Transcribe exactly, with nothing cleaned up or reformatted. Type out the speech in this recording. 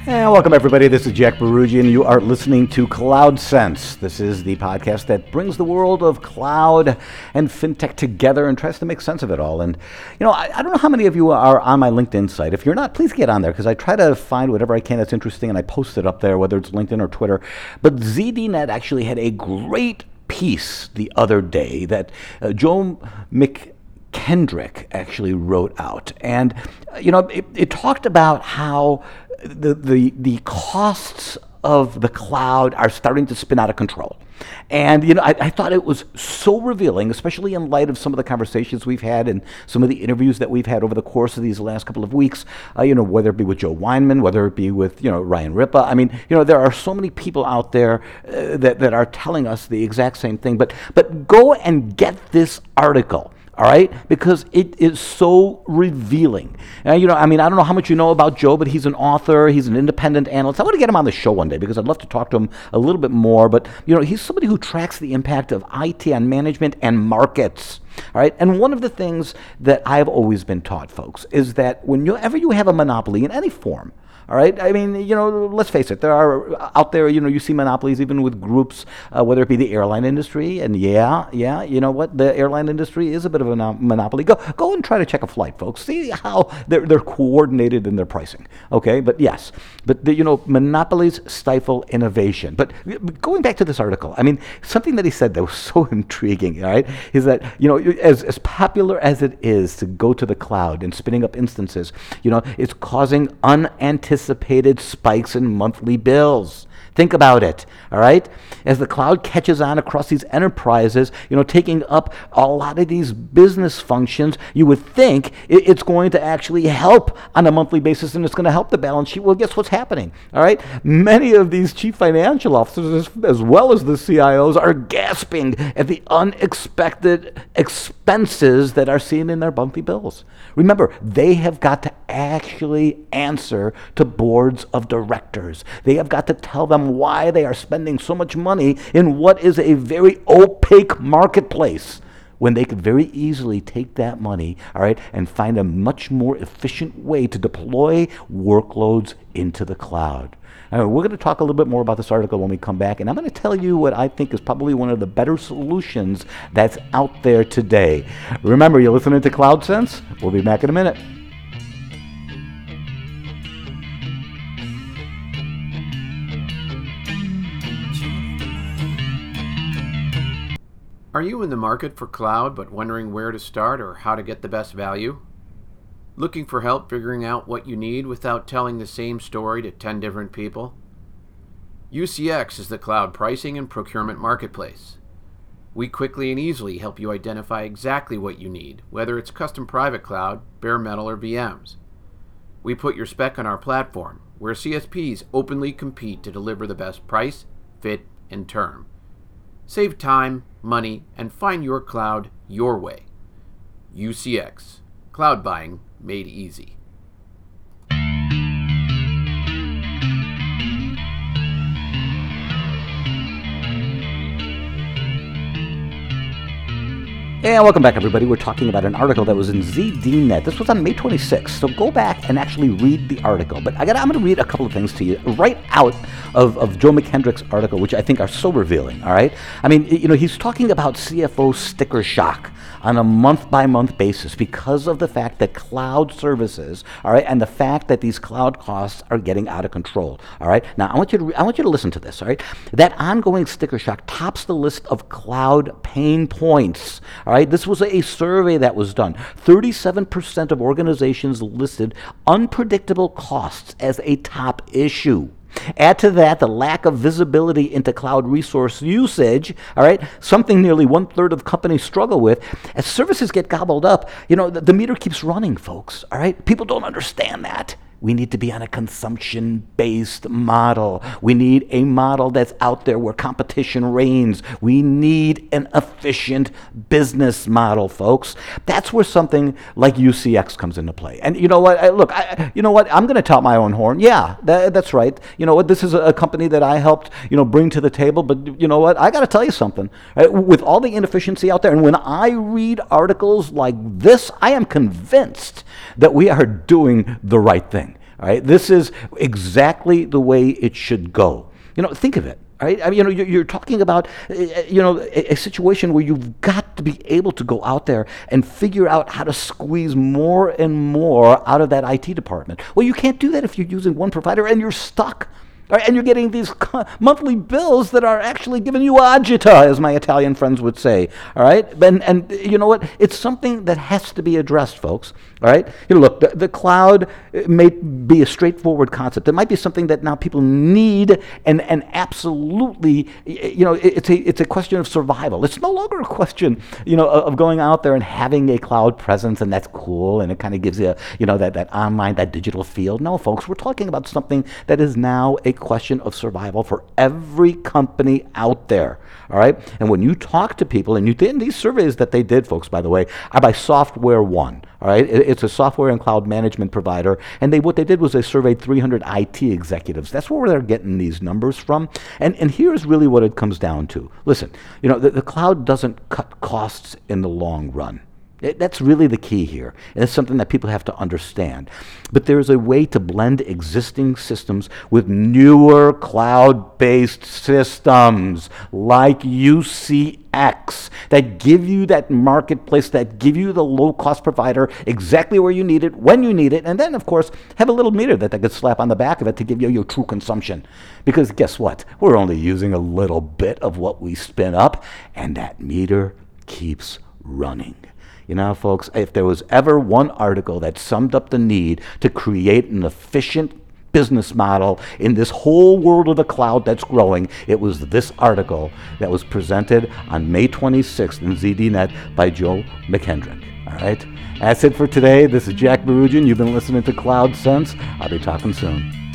And welcome, everybody. This is Jack Barugian. You are listening to Cloud Sense. This is the podcast that brings the world of cloud and fintech together and tries to make sense of it all. And, you know, I, I don't know how many of you are on my LinkedIn site. If you're not, please get on there, because I try to find whatever I can that's interesting, and I post it up there, whether it's LinkedIn or Twitter. But Z D Net actually had a great piece the other day that uh, Joe McKendrick actually wrote out. And, uh, you know, it, it talked about how The, the the costs of the cloud are starting to spin out of control. And, you know, I, I thought it was so revealing, especially in light of some of the conversations we've had and some of the interviews that we've had over the course of these last couple of weeks, uh, you know, whether it be with Joe Weinman, whether it be with, you know, Ryan Ripa. I mean, you know, there are so many people out there uh, that, that are telling us the exact same thing. But But go and get this article. All right, because it is so revealing. And, you know, I mean, I don't know how much you know about Joe, but he's an author. He's an independent analyst. I want to get him on the show one day because I'd love to talk to him a little bit more. But, you know, he's somebody who tracks the impact of I T on management and markets. All right, and one of the things that I've always been taught, folks, is that whenever you have a monopoly in any form, all right, I mean, you know, let's face it, there are out there, you know, you see monopolies even with groups, uh, whether it be the airline industry, and yeah, yeah, you know what, the airline industry is a bit of a monopoly. Go go and try to check a flight, folks. See how they're, they're coordinated in their pricing, okay? But yes, but, the, you know, monopolies stifle innovation. But going back to this article, I mean, something that he said that was so intriguing, all right, is that, you know, as, as popular as it is to go to the cloud and spinning up instances, you know, it's causing unanticipated anticipated spikes in monthly bills. Think about it, all right? As the cloud catches on across these enterprises, you know, taking up a lot of these business functions, you would think it's going to actually help on a monthly basis, and it's going to help the balance sheet. Well, guess what's happening, all right? Many of these chief financial officers, as, as well as the C I Os, are gasping at the unexpected expenses that are seen in their monthly bills. Remember, they have got to actually answer to boards of directors. They have got to tell them why they are spending so much money in what is a very opaque marketplace, when they could very easily take that money, all right, and find a much more efficient way to deploy workloads into the cloud. All right, we're going to talk a little bit more about this article when we come back, and I'm going to tell you what I think is probably one of the better solutions that's out there today. Remember, you're listening to Cloud Sense. We'll be back in a minute. Are you in the market for cloud but wondering where to start or how to get the best value? Looking for help figuring out what you need without telling the same story to ten different people? U C X is the cloud pricing and procurement marketplace. We quickly and easily help you identify exactly what you need, whether it's custom private cloud, bare metal, or V Ms. We put your spec on our platform, where C S Ps openly compete to deliver the best price, fit, and term. Save time, money, and find your cloud your way. U C X. Cloud buying made easy. And welcome back, everybody. We're talking about an article that was in Z D Net. This was on May twenty-sixth, so go back and actually read the article. But I got, I'm going to read a couple of things to you right out of, of Joe McKendrick's article, which I think are so revealing, all right? I mean, you know, he's talking about C F O sticker shock on a month-by-month basis because of the fact that cloud services, all right, and the fact that these cloud costs are getting out of control, all right? Now, I want you to, re- I want you to listen to this, all right? That ongoing sticker shock tops the list of cloud pain points, all right? This was a survey that was done. thirty-seven percent of organizations listed unpredictable costs as a top issue. Add to that the lack of visibility into cloud resource usage, all right, something nearly one-third of companies struggle with. As services get gobbled up, you know, the, the meter keeps running, folks, all right? People don't understand that. We need to be on a consumption-based model. We need a model that's out there where competition reigns. We need an efficient business model, folks. That's where something like U C X comes into play. And you know what? I, look, I, you know what? I'm going to tout my own horn. Yeah, that, that's right. You know what? This is a, a company that I helped, you know, bring to the table. But you know what? I got to tell you something. Right? With all the inefficiency out there, and when I read articles like this, I am convinced that we are doing the right thing. All right, this is exactly the way it should go. You know, think of it. Right? I mean, you know, you're, you're talking about, uh, you know, a, a situation where you've got to be able to go out there and figure out how to squeeze more and more out of that I T department. Well, you can't do that if you're using one provider and you're stuck. All right, and you're getting these co- monthly bills that are actually giving you agita, as my Italian friends would say. All right, and and you know what? It's something that has to be addressed, folks. All right, you know, look, the, the cloud may be a straightforward concept. It might be something that now people need, and and absolutely, you know, it's a it's a question of survival. It's no longer a question, you know, of going out there and having a cloud presence, and that's cool, and it kind of gives you, you know, that that online, that digital feel. No, folks, we're talking about something that is now a question of survival for every company out there. All right, and when you talk to people, and you did these surveys that they did, folks, by the way, are by Software One. All right, it, it's a software and cloud management provider, and they what they did was they surveyed three hundred I T executives. That's where they're getting these numbers from. And and here's really what it comes down to. Listen, you know, the, the cloud doesn't cut costs in the long run. It, that's really the key here, and it's something that people have to understand. But there's a way to blend existing systems with newer cloud-based systems like U C X that give you that marketplace, that give you the low-cost provider exactly where you need it, when you need it, and then, of course, have a little meter that they could slap on the back of it to give you your true consumption. Because guess what? We're only using a little bit of what we spin up, and that meter keeps running. You know, folks, if there was ever one article that summed up the need to create an efficient business model in this whole world of the cloud that's growing, it was this article that was presented on May twenty-sixth in Z D Net by Joe McKendrick. All right? That's it for today. This is Jack Barugian. You've been listening to Cloud Sense. I'll be talking soon.